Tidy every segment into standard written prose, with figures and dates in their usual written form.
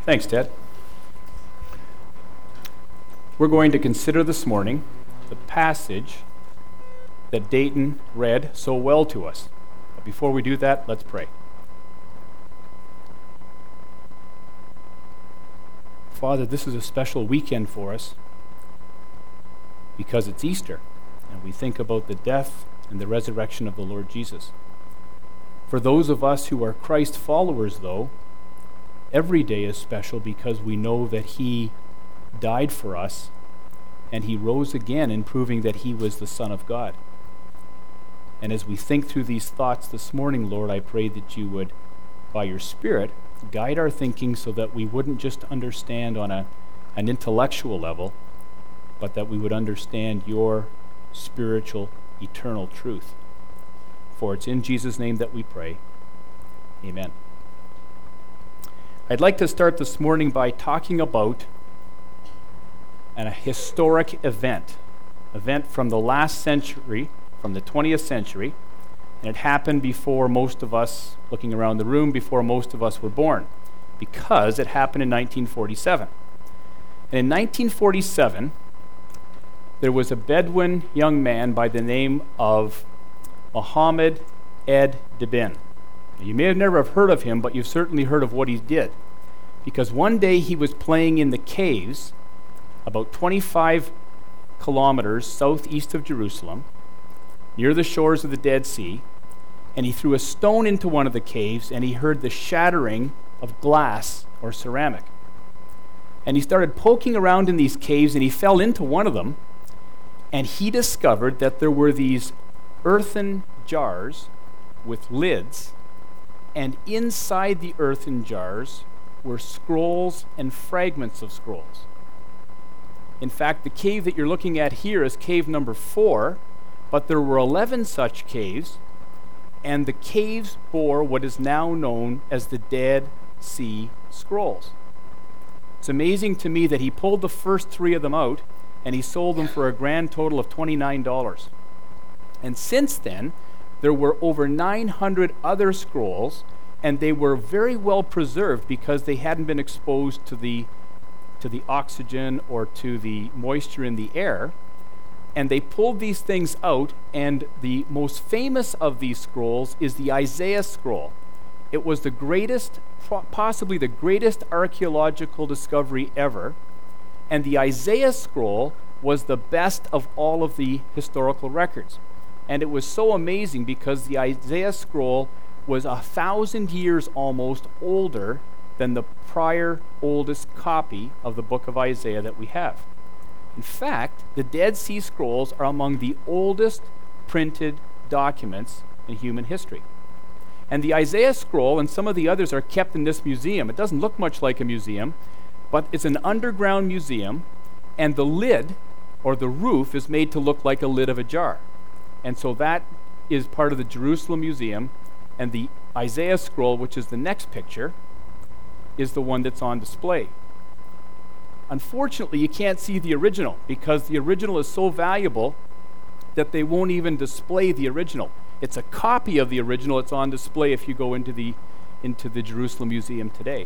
Thanks, Ted. We're going to consider this morning the passage that Dayton read so well to us. But before we do that, let's pray. Father, this is a special weekend for us because it's Easter, and we think about the death and the resurrection of the Lord Jesus. For those of us who are Christ followers, though, every day is special because we know that He died for us and He rose again in proving that He was the Son of God. And as we think through these thoughts this morning, Lord, I pray that You would, by Your Spirit, guide our thinking so that we wouldn't just understand on an intellectual level, but that we would understand Your spiritual, eternal truth. For it's in Jesus' name that we pray. Amen. I'd like to start this morning by talking about a historic event from the last century, from the 20th century, and it happened before most of us, looking around the room, before most of us were born, because it happened in 1947. And in 1947, there was a Bedouin young man by the name of Mohammed Ed Dibn. You may have never heard of him, but you've certainly heard of what he did. Because one day he was playing in the caves about 25 kilometers southeast of Jerusalem, near the shores of the Dead Sea, and he threw a stone into one of the caves and he heard the shattering of glass or ceramic. And he started poking around in these caves and he fell into one of them, and he discovered that there were these earthen jars with lids, and inside the earthen jars were scrolls and fragments of scrolls. In fact, the cave that you're looking at here is cave number 4, but there were 11 such caves, and the caves bore what is now known as the Dead Sea Scrolls. It's amazing to me that he pulled the first 3 of them out, and he sold them for a grand total of $29. And since then, there were over 900 other scrolls, and they were very well preserved because they hadn't been exposed to the oxygen or to the moisture in the air. And they pulled these things out, and the most famous of these scrolls is the Isaiah scroll. It was the greatest, possibly the greatest archaeological discovery ever. And the Isaiah scroll was the best of all of the historical records. And it was so amazing because the Isaiah scroll was 1,000 years almost older than the prior oldest copy of the book of Isaiah that we have. In fact, the Dead Sea Scrolls are among the oldest printed documents in human history. And the Isaiah scroll and some of the others are kept in this museum. It doesn't look much like a museum, but it's an underground museum, and the lid or the roof is made to look like a lid of a jar. And so that is part of the Jerusalem Museum, and the Isaiah scroll, which is the next picture, is the one that's on display. Unfortunately, you can't see the original because the original is so valuable that they won't even display the original. It's a copy of the original. It's on display if you go into the Jerusalem Museum today.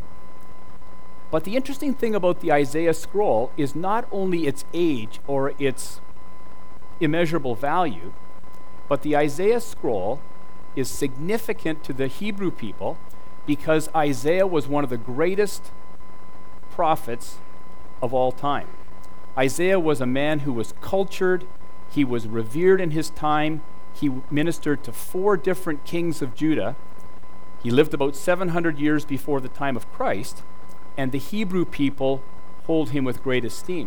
But the interesting thing about the Isaiah scroll is not only its age or its immeasurable value, but the Isaiah scroll is significant to the Hebrew people because Isaiah was one of the greatest prophets of all time. Isaiah was a man who was cultured, he was revered in his time, he ministered to 4 different kings of Judah, he lived about 700 years before the time of Christ, and the Hebrew people hold him with great esteem.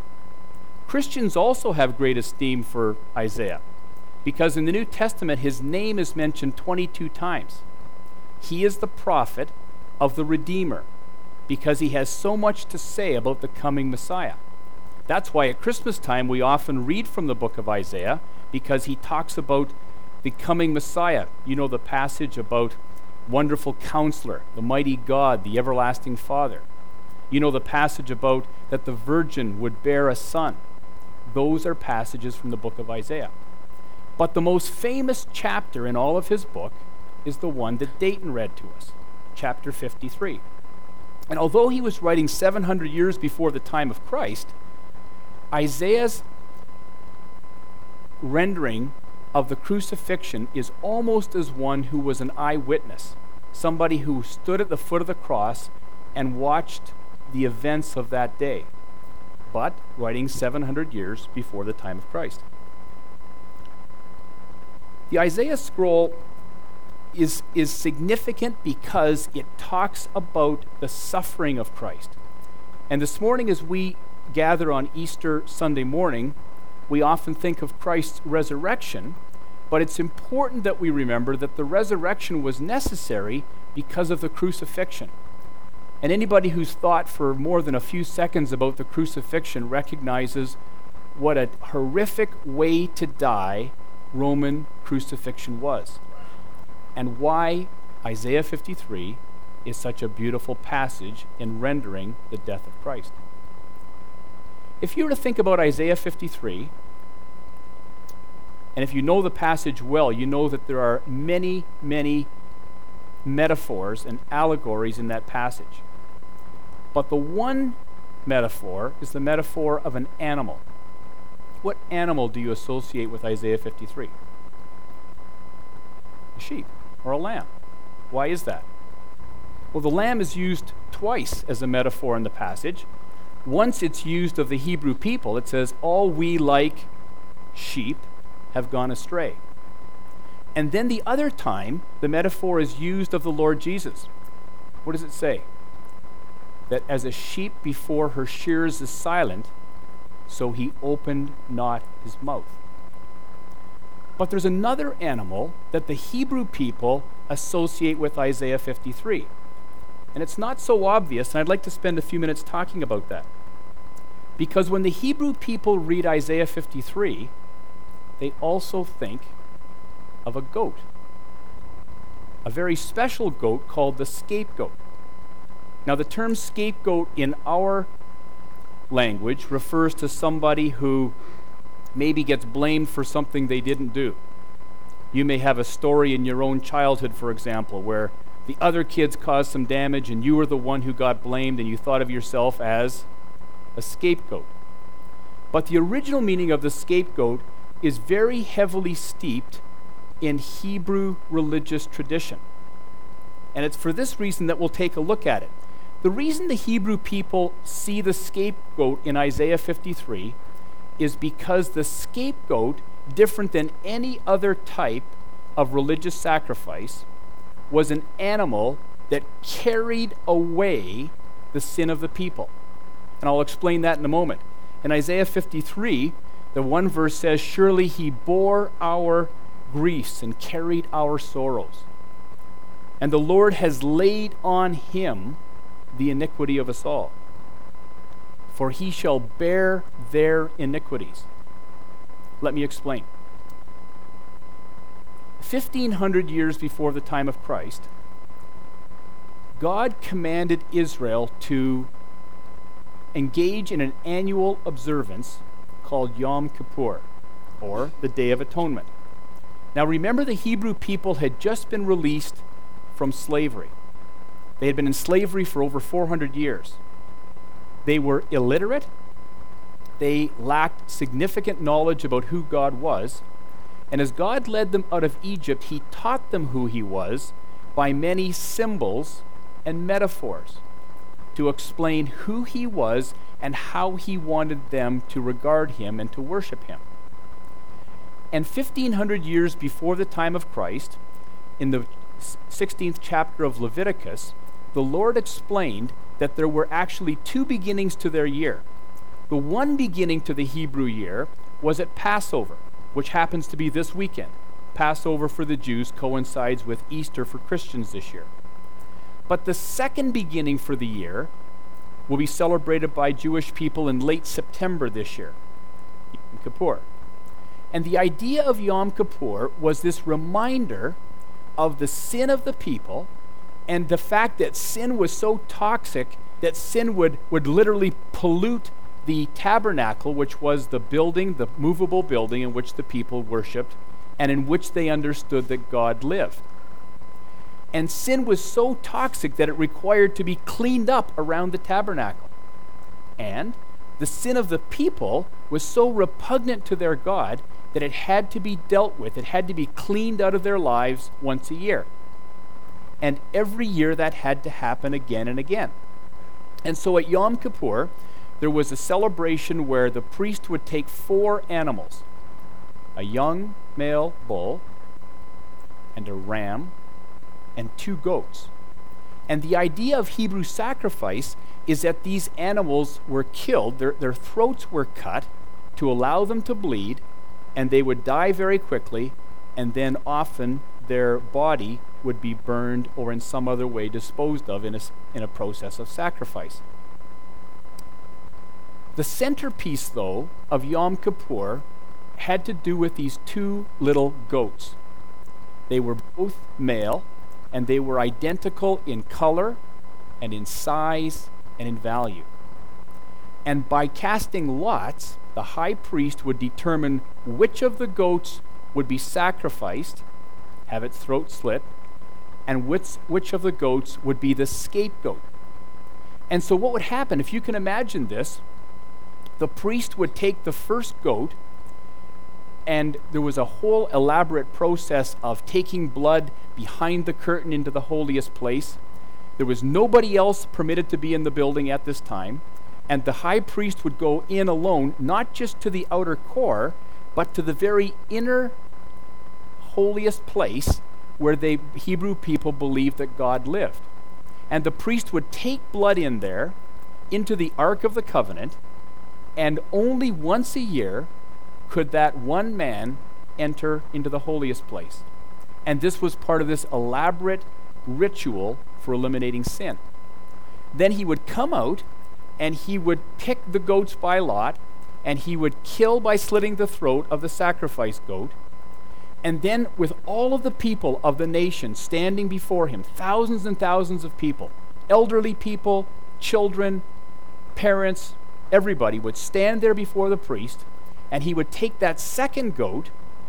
Christians also have great esteem for Isaiah, because in the New Testament his name is mentioned 22 times. He is the prophet of the Redeemer, because he has so much to say about the coming Messiah. That's why at Christmas time we often read from the book of Isaiah, because he talks about the coming Messiah. You know the passage about Wonderful Counselor, the Mighty God, the Everlasting Father. You know the passage about that the virgin would bear a son. Those are passages from the book of Isaiah. But the most famous chapter in all of his book is the one that Dayton read to us, chapter 53. And although he was writing 700 years before the time of Christ, Isaiah's rendering of the crucifixion is almost as one who was an eyewitness, somebody who stood at the foot of the cross and watched the events of that day, but writing 700 years before the time of Christ. The Isaiah scroll is significant because it talks about the suffering of Christ. And this morning, as we gather on Easter Sunday morning, we often think of Christ's resurrection, but it's important that we remember that the resurrection was necessary because of the crucifixion. And anybody who's thought for more than a few seconds about the crucifixion recognizes what a horrific way to die Roman crucifixion was, and why Isaiah 53 is such a beautiful passage in rendering the death of Christ. If you were to think about Isaiah 53, and if you know the passage well, you know that there are many, many metaphors and allegories in that passage. But the one metaphor is the metaphor of an animal. What animal do you associate with Isaiah 53? A sheep or a lamb. Why is that? Well, the lamb is used twice as a metaphor in the passage. Once it's used of the Hebrew people. It says, all we like sheep have gone astray. And then the other time, the metaphor is used of the Lord Jesus. What does it say? That as a sheep before her shears is silent, so he opened not his mouth. But there's another animal that the Hebrew people associate with Isaiah 53. And it's not so obvious, and I'd like to spend a few minutes talking about that. Because when the Hebrew people read Isaiah 53, they also think of a goat. A very special goat called the scapegoat. Now, the term scapegoat in our language refers to somebody who maybe gets blamed for something they didn't do. You may have a story in your own childhood, for example, where the other kids caused some damage and you were the one who got blamed and you thought of yourself as a scapegoat. But the original meaning of the scapegoat is very heavily steeped in Hebrew religious tradition. And it's for this reason that we'll take a look at it. The reason the Hebrew people see the scapegoat in Isaiah 53 is because the scapegoat, different than any other type of religious sacrifice, was an animal that carried away the sin of the people. And I'll explain that in a moment. In Isaiah 53, the one verse says, surely he bore our griefs and carried our sorrows. And the Lord has laid on him the iniquity of us all. For he shall bear their iniquities. Let me explain. 1,500 years before the time of Christ, God commanded Israel to engage in an annual observance called Yom Kippur, or the Day of Atonement. Now remember, the Hebrew people had just been released from slavery. They had been in slavery for over 400 years. They were illiterate. They lacked significant knowledge about who God was. And as God led them out of Egypt, he taught them who he was by many symbols and metaphors to explain who he was and how he wanted them to regard him and to worship him. And 1,500 years before the time of Christ, in the 16th chapter of Leviticus, the Lord explained that there were actually two beginnings to their year. The one beginning to the Hebrew year was at Passover, which happens to be this weekend. Passover for the Jews coincides with Easter for Christians this year. But the second beginning for the year will be celebrated by Jewish people in late September this year, Yom Kippur. And the idea of Yom Kippur was this reminder of the sin of the people and the fact that sin was so toxic that sin would literally pollute the tabernacle, which was the building, the movable building in which the people worshipped and in which they understood that God lived. And sin was so toxic that it required to be cleaned up around the tabernacle. And the sin of the people was so repugnant to their God that it had to be dealt with. It had to be cleaned out of their lives once a year. And every year that had to happen again and again. And so at Yom Kippur, there was a celebration where the priest would take 4 animals, a young male bull and a ram and 2 goats. And the idea of Hebrew sacrifice is that these animals were killed, their throats were cut to allow them to bleed, and they would die very quickly, and then often their body would be burned or in some other way disposed of in a process of sacrifice. The centerpiece, though, of Yom Kippur had to do with these 2 little goats. They were both male, and they were identical in color and in size and in value. And by casting lots, the high priest would determine which of the goats would be sacrificed, have its throat slit, and which of the goats would be the scapegoat. And so what would happen, if you can imagine this, the priest would take the first goat, and there was a whole elaborate process of taking blood behind the curtain into the holiest place. There was nobody else permitted to be in the building at this time, and the high priest would go in alone, not just to the outer core, but to the very inner holiest place where the Hebrew people believed that God lived. And the priest would take blood in there into the Ark of the Covenant, and only once a year could that one man enter into the holiest place. And this was part of this elaborate ritual for eliminating sin. Then he would come out and he would pick the goats by lot, and he would kill by slitting the throat of the sacrifice goat. And then with all of the people of the nation standing before him, thousands and thousands of people, elderly people, children, parents, everybody would stand there before the priest, and he would take that second goat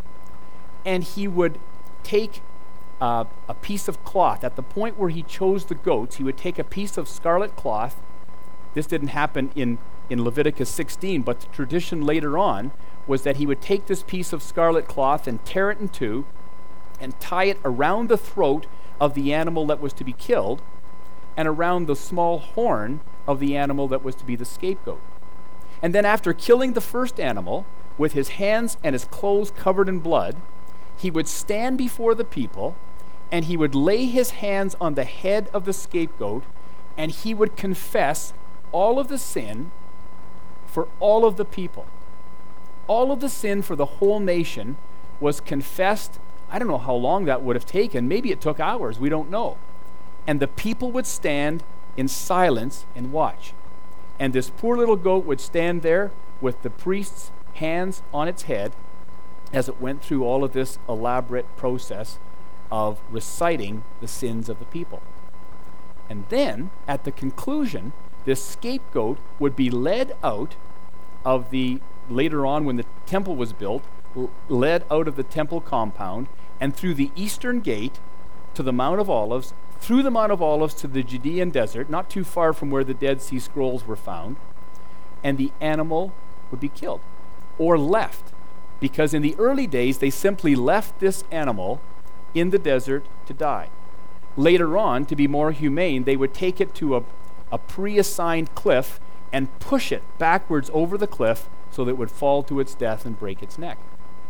and he would take a piece of cloth. At the point where he chose the goats, he would take a piece of scarlet cloth. This didn't happen in Leviticus 16, but the tradition later on was that he would take this piece of scarlet cloth and tear it in two and tie it around the throat of the animal that was to be killed and around the small horn of the animal that was to be the scapegoat. And then after killing the first animal, with his hands and his clothes covered in blood, he would stand before the people and he would lay his hands on the head of the scapegoat, and he would confess all of the sin for all of the people. All of the sin for the whole nation was confessed. I don't know how long that would have taken. Maybe it took hours. We don't know. And the people would stand in silence and watch. And this poor little goat would stand there with the priest's hands on its head as it went through all of this elaborate process of reciting the sins of the people. And then, at the conclusion, this scapegoat would be led out of later on when the temple was built, led out of the temple compound and through the eastern gate to the Mount of Olives, through the Mount of Olives to the Judean desert, not too far from where the Dead Sea Scrolls were found, and the animal would be killed or left, because in the early days they simply left this animal in the desert to die. Later on, to be more humane, they would take it to a pre-assigned cliff and push it backwards over the cliff so that it would fall to its death and break its neck.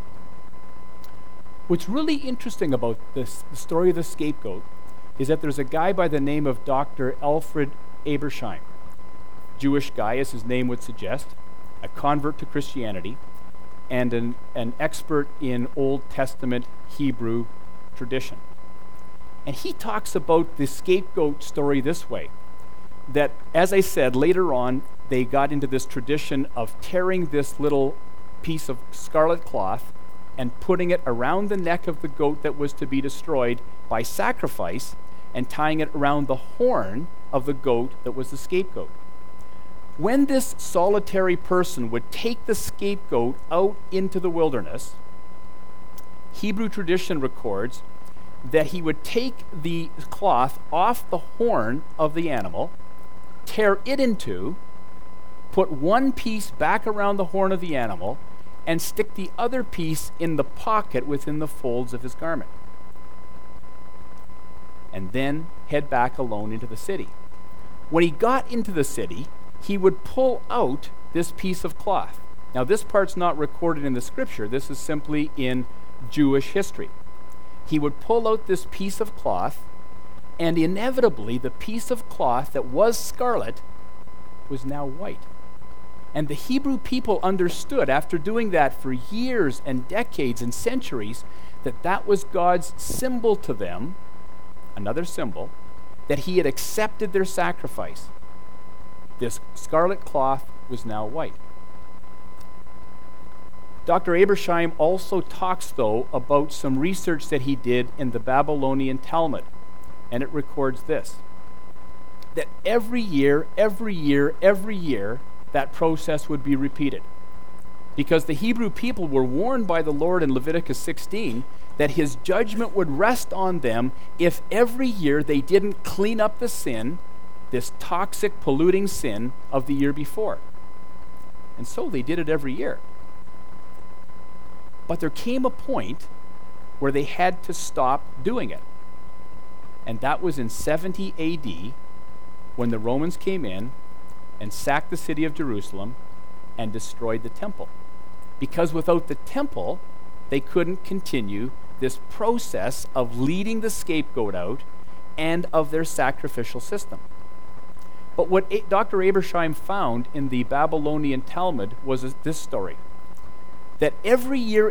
What's really interesting about the story of the scapegoat is that there's a guy by the name of Dr. Alfred Ebersheim, Jewish guy, as his name would suggest, a convert to Christianity, and an expert in Old Testament Hebrew tradition. And he talks about the scapegoat story this way, that, as I said, later on, they got into this tradition of tearing this little piece of scarlet cloth and putting it around the neck of the goat that was to be destroyed by sacrifice and tying it around the horn of the goat that was the scapegoat. When this solitary person would take the scapegoat out into the wilderness, Hebrew tradition records that he would take the cloth off the horn of the animal, tear it in two, put one piece back around the horn of the animal, and stick the other piece in the pocket within the folds of his garment. And then head back alone into the city. When he got into the city, he would pull out this piece of cloth. Now, this part's not recorded in the scripture. This is simply in Jewish history. He would pull out this piece of cloth, and inevitably, the piece of cloth that was scarlet was now white. And the Hebrew people understood, after doing that for years and decades and centuries, that that was God's symbol to them, another symbol, that he had accepted their sacrifice. This scarlet cloth was now white. Dr. Abersheim also talks, though, about some research that he did in the Babylonian Talmud, and it records this, that every year, that process would be repeated. Because the Hebrew people were warned by the Lord in Leviticus 16 that his judgment would rest on them if every year they didn't clean up the sin, this toxic, polluting sin of the year before. And so they did it every year. But there came a point where they had to stop doing it. And that was in 70 AD, when the Romans came in and sacked the city of Jerusalem and destroyed the temple. Because without the temple, they couldn't continue this process of leading the scapegoat out and of their sacrificial system. But what Dr. Abersheim found in the Babylonian Talmud was this story, that every year,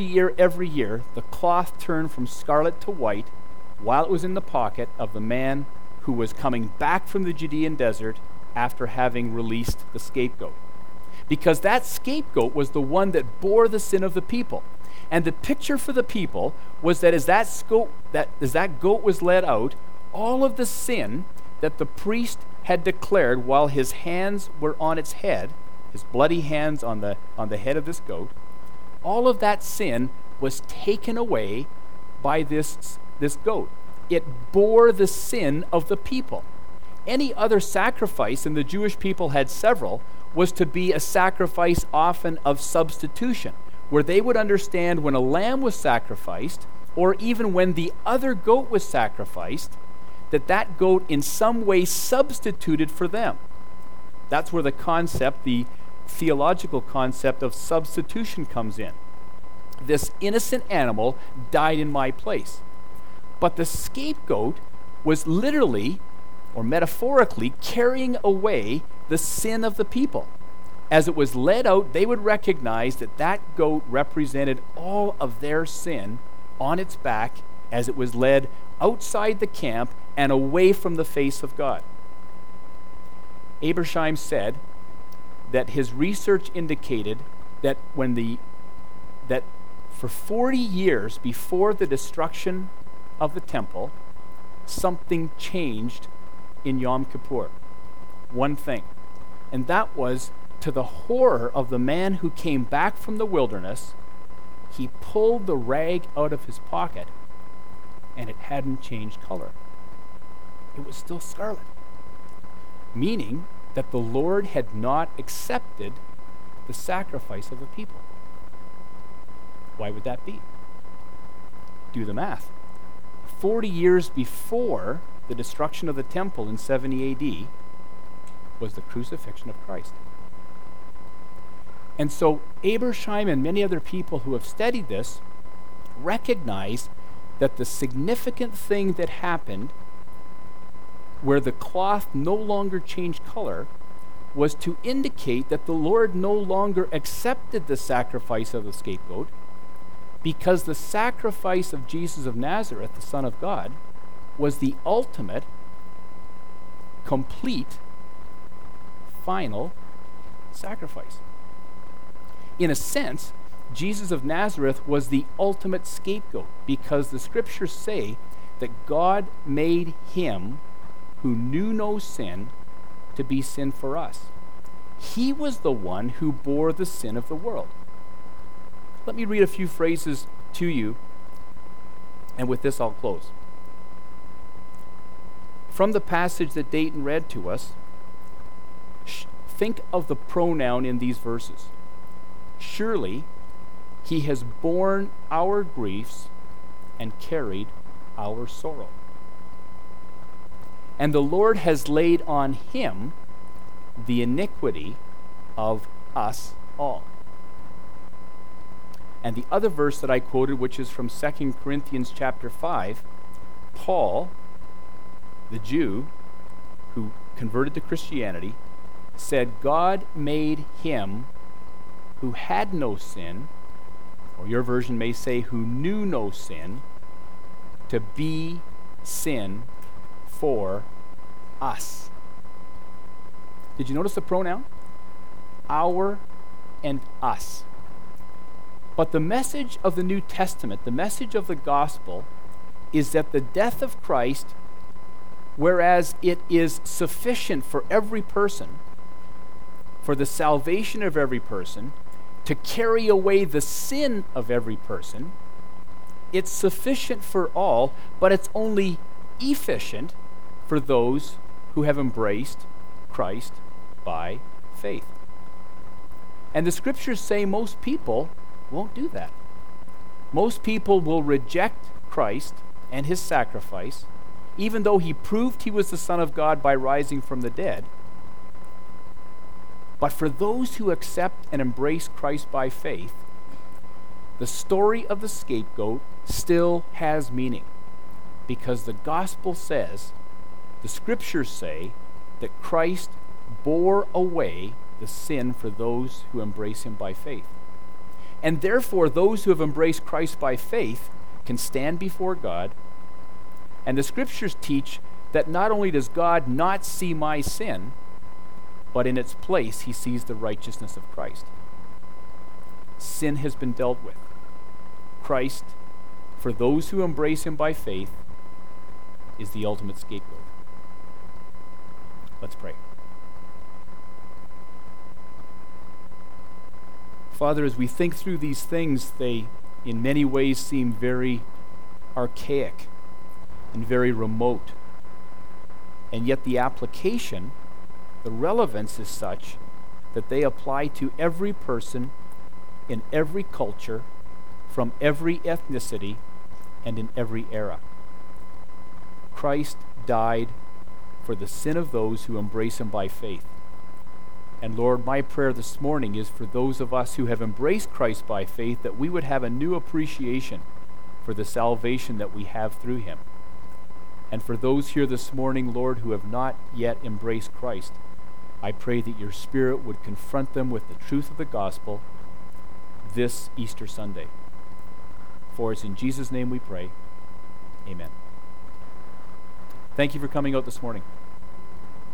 the cloth turned from scarlet to white while it was in the pocket of the man who was coming back from the Judean desert after having released the scapegoat. Because that scapegoat was the one that bore the sin of the people. And the picture for the people was that as that goat was led out, all of the sin that the priest had declared while his hands were on its head, his bloody hands on the head of this goat, all of that sin was taken away by this goat. It bore the sin of the people. Any other sacrifice, and the Jewish people had several, was to be a sacrifice often of substitution, where they would understand when a lamb was sacrificed, or even when the other goat was sacrificed, that goat in some way substituted for them. That's where the theological concept of substitution comes in. This innocent animal died in my place. But the scapegoat was literally, or metaphorically, carrying away the sin of the people. As it was led out, they would recognize that goat represented all of their sin on its back as it was led outside the camp and away from the face of God. Abersheim said that his research indicated that that for 40 years before the destruction of the temple, something changed in Yom Kippur. One thing. And that was, to the horror of the man who came back from the wilderness, he pulled the rag out of his pocket and it hadn't changed color. It was still scarlet. Meaning that the Lord had not accepted the sacrifice of the people. Why would that be? Do the math. 40 years before the destruction of the temple in 70 AD was the crucifixion of Christ. And so Abersheim and many other people who have studied this recognize that the significant thing that happened where the cloth no longer changed color was to indicate that the Lord no longer accepted the sacrifice of the scapegoat, because the sacrifice of Jesus of Nazareth, the Son of God, was the ultimate, complete, final sacrifice. In a sense, Jesus of Nazareth was the ultimate scapegoat, because the scriptures say that God made him who knew no sin to be sin for us. He was the one who bore the sin of the world. Let me read a few phrases to you And with this, I'll close. From the passage that Dayton read to us, think of the pronoun in these verses. Surely he has borne our griefs and carried our sorrow. And the Lord has laid on him the iniquity of us all. And the other verse that I quoted, which is from 2 Corinthians chapter 5, Paul, the Jew who converted to Christianity, said, God made him who had no sin, or your version may say, who knew no sin, to be sin for us. Did you notice the pronoun? Our and us. But the message of the New Testament, the message of the gospel, is that the death of Christ, whereas it is sufficient for every person, for the salvation of every person, to carry away the sin of every person, it's sufficient for all, but it's only efficient for those who have embraced Christ by faith. And the scriptures say most people won't do that. Most people will reject Christ and his sacrifice, even though he proved he was the Son of God by rising from the dead. But for those who accept and embrace Christ by faith, the story of the scapegoat still has meaning, because the gospel says, the scriptures say, that Christ bore away the sin for those who embrace him by faith. And therefore, those who have embraced Christ by faith can stand before God. And the scriptures teach that not only does God not see my sin, but in its place, he sees the righteousness of Christ. Sin has been dealt with. Christ, for those who embrace him by faith, is the ultimate scapegoat. Let's pray. Father, as we think through these things, they in many ways seem very archaic and very remote. And yet the application, the relevance is such that they apply to every person in every culture, from every ethnicity, and in every era. Christ died for the sin of those who embrace him by faith. And Lord, my prayer this morning is for those of us who have embraced Christ by faith, that we would have a new appreciation for the salvation that we have through him. And for those here this morning, Lord, who have not yet embraced Christ, I pray that your Spirit would confront them with the truth of the gospel this Easter Sunday. For it's in Jesus' name we pray. Amen. Thank you for coming out this morning.